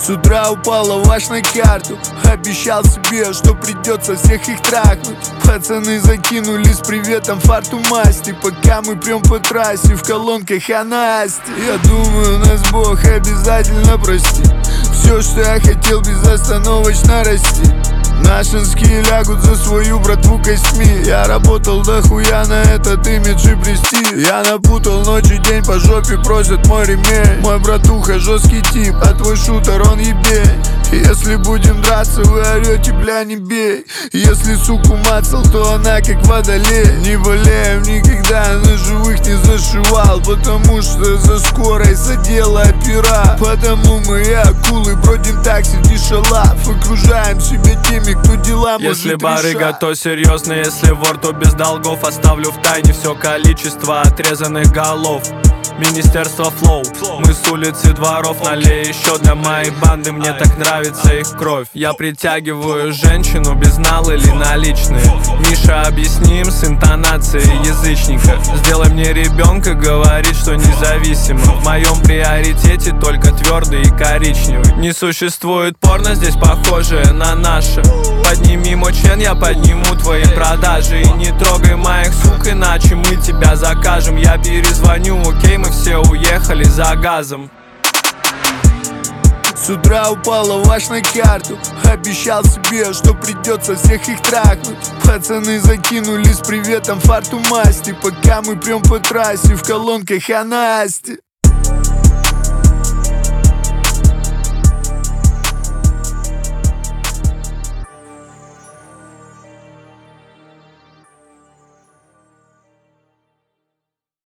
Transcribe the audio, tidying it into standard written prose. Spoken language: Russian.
С утра упала ваш на карту. Обещал себе, что придется всех их трахнуть. Пацаны закинули с приветом фарту масти. Пока мы прям по трассе в колонках о Насте. Я думаю, нас Бог обязательно простит. Все, что я хотел, безостановочно расти. Нашинские лягут за свою братву костьми. Я работал дохуя на этот имидж и престиж. Я напутал ночь и день, по жопе просят мой ремень. Мой братуха жесткий тип, а твой шутер он ебень. Если будем драться, вы орете, бля, не бей. Если суку мацал, то она как водолей. Не болеем никогда, на живых не зашивал. Потому что за скорой задела опера. Потому мы акулы бродим так среди шалав. Окружаем себя теми, кто дела может решать. Если барыга, то серьезно, если вор, то без долгов. Оставлю в тайне все количество отрезанных голов. Министерство флоу, мы с улицы дворов. Налей еще для моей банды, мне так нравится их кровь. Я притягиваю женщину без нал или наличные. Миша, объясни им с интонацией язычника. Сделай мне ребенка, говорит, что независимо. В моем приоритете только твердый и коричневый. Не существует порно здесь похожее на наше. Подними мой член, я подниму твои продажи. И не трогай моих сук, иначе мы тебя закажем. Я перезвоню, окей, мы все уехали за газом. С утра упала ваш на карту. Обещал себе, что придется всех их трахнуть. Пацаны закинули с приветом фарту масти. Пока мы прям по трассе в колонках о Насте.